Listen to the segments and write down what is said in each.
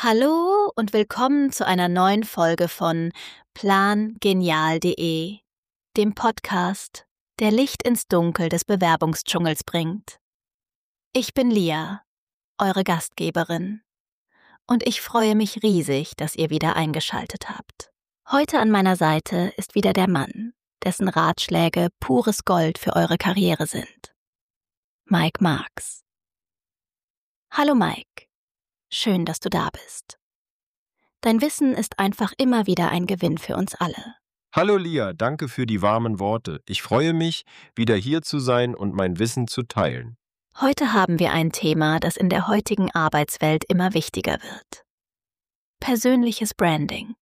Hallo und willkommen zu einer neuen Folge von plangenial.de, dem Podcast, der Licht ins Dunkel des Bewerbungsdschungels bringt. Ich bin Lia, eure Gastgeberin, und ich freue mich riesig, dass ihr wieder eingeschaltet habt. Heute an meiner Seite ist wieder der Mann, dessen Ratschläge pures Gold für eure Karriere sind. Mike Marks. Hallo Mike. Schön, dass du da bist. Dein Wissen ist einfach immer wieder ein Gewinn für uns alle. Hallo Lia, danke für die warmen Worte. Ich freue mich, wieder hier zu sein und mein Wissen zu teilen. Heute haben wir ein Thema, das in der heutigen Arbeitswelt immer wichtiger wird. Persönliches Branding.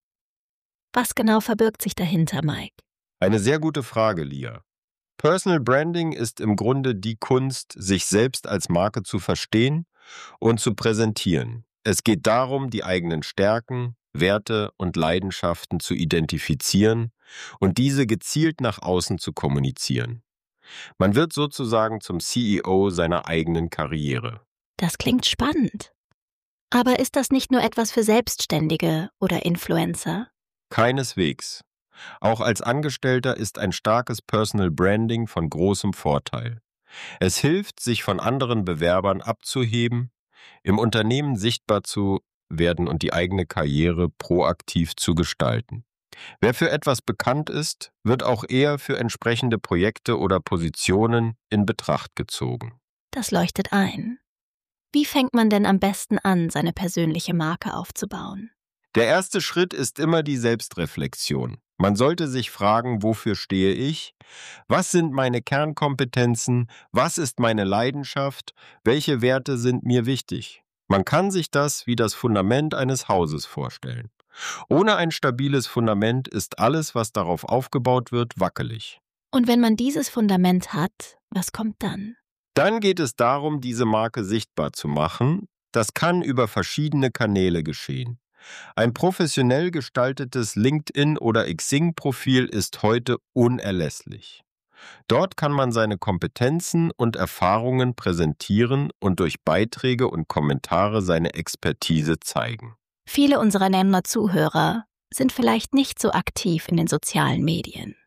Was genau verbirgt sich dahinter, Mike? Eine sehr gute Frage, Lia. Personal Branding ist im Grunde die Kunst, sich selbst als Marke zu verstehen und zu präsentieren. Es geht darum, die eigenen Stärken, Werte und Leidenschaften zu identifizieren und diese gezielt nach außen zu kommunizieren. Man wird sozusagen zum CEO seiner eigenen Karriere. Das klingt spannend. Aber ist das nicht nur etwas für Selbstständige oder Influencer? Keineswegs. Auch als Angestellter ist ein starkes Personal Branding von großem Vorteil. Es hilft, sich von anderen Bewerbern abzuheben, im Unternehmen sichtbar zu werden und die eigene Karriere proaktiv zu gestalten. Wer für etwas bekannt ist, wird auch eher für entsprechende Projekte oder Positionen in Betracht gezogen. Das leuchtet ein. Wie fängt man denn am besten an, seine persönliche Marke aufzubauen? Der erste Schritt ist immer die Selbstreflexion. Man sollte sich fragen, wofür stehe ich? Was sind meine Kernkompetenzen? Was ist meine Leidenschaft? Welche Werte sind mir wichtig? Man kann sich das wie das Fundament eines Hauses vorstellen. Ohne ein stabiles Fundament ist alles, was darauf aufgebaut wird, wackelig. Und wenn man dieses Fundament hat, was kommt dann? Dann geht es darum, diese Marke sichtbar zu machen. Das kann über verschiedene Kanäle geschehen. Ein professionell gestaltetes LinkedIn- oder Xing-Profil ist heute unerlässlich. Dort kann man seine Kompetenzen und Erfahrungen präsentieren und durch Beiträge und Kommentare seine Expertise zeigen. Viele unserer Zuhörer sind vielleicht nicht so aktiv in den sozialen Medien.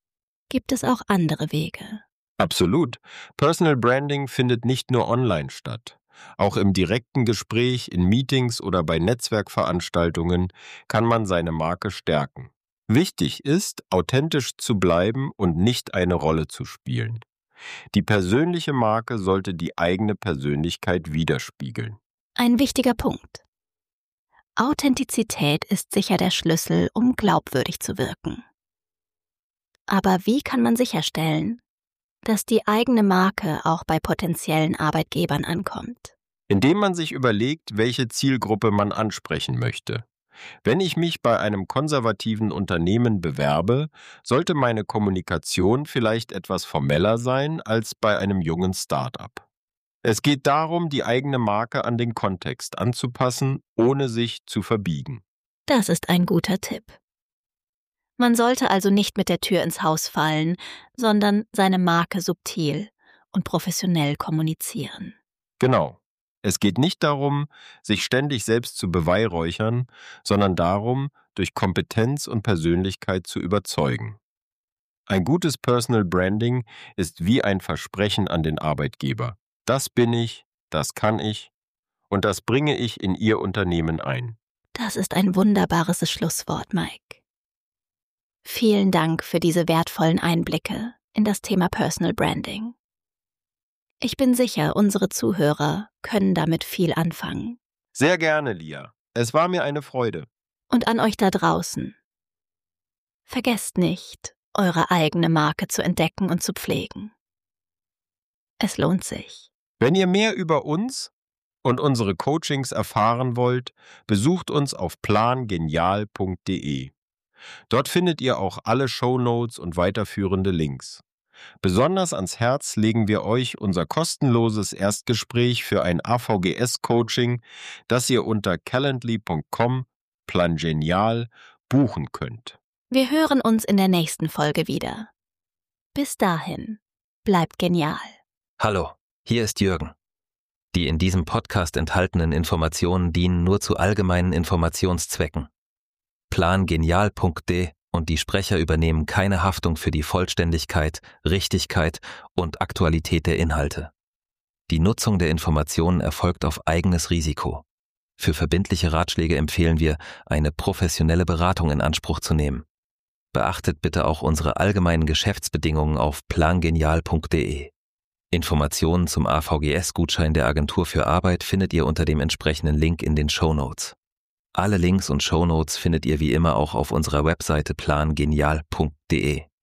Gibt es auch andere Wege? Absolut. Personal Branding findet nicht nur online statt. Auch im direkten Gespräch, in Meetings oder bei Netzwerkveranstaltungen kann man seine Marke stärken. Wichtig ist, authentisch zu bleiben und nicht eine Rolle zu spielen. Die persönliche Marke sollte die eigene Persönlichkeit widerspiegeln. Ein wichtiger Punkt. Authentizität ist sicher der Schlüssel, um glaubwürdig zu wirken. Aber wie kann man sicherstellen, dass die eigene Marke auch bei potenziellen Arbeitgebern ankommt? Indem man sich überlegt, welche Zielgruppe man ansprechen möchte. Wenn ich mich bei einem konservativen Unternehmen bewerbe, sollte meine Kommunikation vielleicht etwas formeller sein als bei einem jungen Start-up. Es geht darum, die eigene Marke an den Kontext anzupassen, ohne sich zu verbiegen. Das ist ein guter Tipp. Man sollte also nicht mit der Tür ins Haus fallen, sondern seine Marke subtil und professionell kommunizieren. Genau. Es geht nicht darum, sich ständig selbst zu beweihräuchern, sondern darum, durch Kompetenz und Persönlichkeit zu überzeugen. Ein gutes Personal Branding ist wie ein Versprechen an den Arbeitgeber. Das bin ich, das kann ich und das bringe ich in Ihr Unternehmen ein. Das ist ein wunderbares Schlusswort, Mike. Vielen Dank für diese wertvollen Einblicke in das Thema Personal Branding. Ich bin sicher, unsere Zuhörer können damit viel anfangen. Sehr gerne, Lia. Es war mir eine Freude. Und an euch da draußen. Vergesst nicht, eure eigene Marke zu entdecken und zu pflegen. Es lohnt sich. Wenn ihr mehr über uns und unsere Coachings erfahren wollt, besucht uns auf plangenial.de. Dort findet ihr auch alle Shownotes und weiterführende Links. Besonders ans Herz legen wir euch unser kostenloses Erstgespräch für ein AVGS-Coaching, das ihr unter calendly.com/plangenial buchen könnt. Wir hören uns in der nächsten Folge wieder. Bis dahin, bleibt genial. Hallo, hier ist Jürgen. Die in diesem Podcast enthaltenen Informationen dienen nur zu allgemeinen Informationszwecken. plangenial.de und die Sprecher übernehmen keine Haftung für die Vollständigkeit, Richtigkeit und Aktualität der Inhalte. Die Nutzung der Informationen erfolgt auf eigenes Risiko. Für verbindliche Ratschläge empfehlen wir, eine professionelle Beratung in Anspruch zu nehmen. Beachtet bitte auch unsere allgemeinen Geschäftsbedingungen auf plangenial.de. Informationen zum AVGS-Gutschein der Agentur für Arbeit findet ihr unter dem entsprechenden Link in den Shownotes. Alle Links und Shownotes findet ihr wie immer auch auf unserer Webseite plangenial.de.